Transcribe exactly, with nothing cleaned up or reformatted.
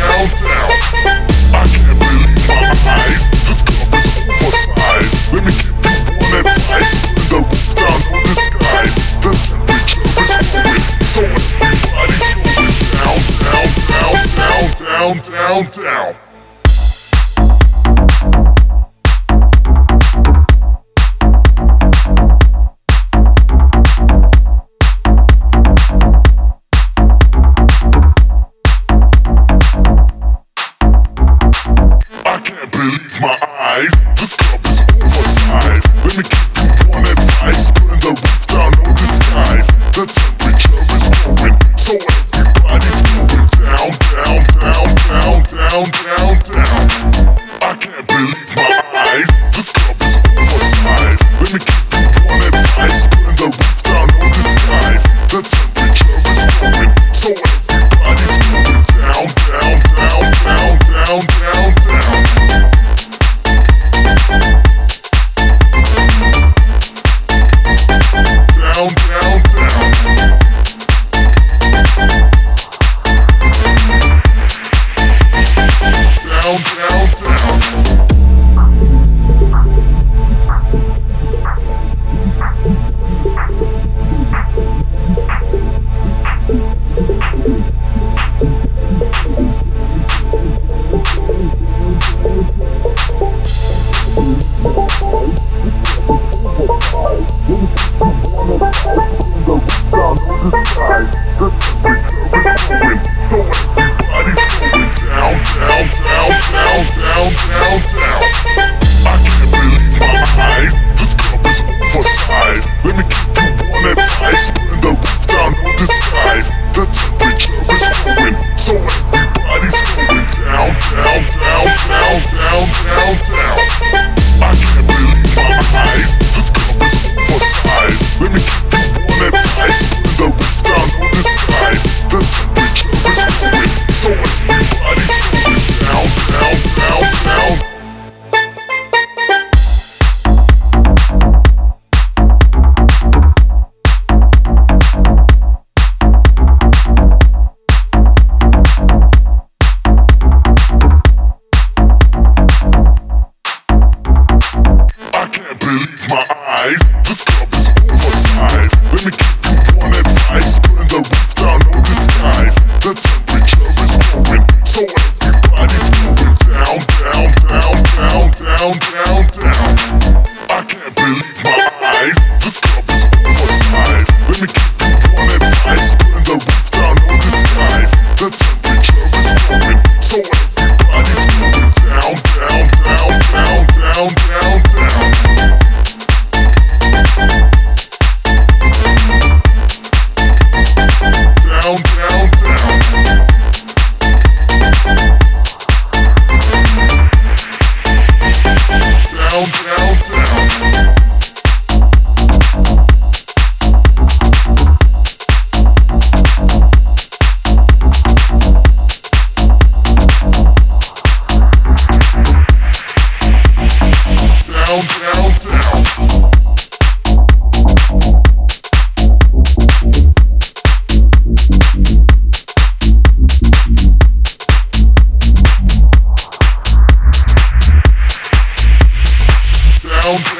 down, down. I can't believe my eyes. This club is oversized. Let me give you one advice. Put the roof down, no disguise. The temperature is growing, so everybody's going down, down, down, down, down, down, down. My eyes, this club is oversized. Let me give you one advice. Putting the roof down, no disguise. The temperature is growing, so everybody's going down, down, down, down, down, down, down. I can't believe my eyes. This club is oversized. Let me give you one advice. Putting the roof down, no disguise. The temperature is growing, so everybody's going down, down, down, down, down, down, down. Down, down, down. Down, down, down. Disguise. The temperature is growing, so everybody's going down, down, down, down, down, down, down. I can't believe my eyes. This club is oversized. Let me give you one advice. Putting the roof down, no disguise. The temperature is growing, so everybody's going down, down, down, down. This club is oversized. Let me give you one advice. Putting the roof down, no disguise. The temperature is growing, so everybody's going down, down, down, down, down, down, down. I can't believe my eyes. This club is oversized. Let me give you one advice. Putting the roof down, no disguise. The temperature is growing, so everybody's going down, down, down, down, down, down, down. Down, down, down. Down, down, down. Down, down, down. Down,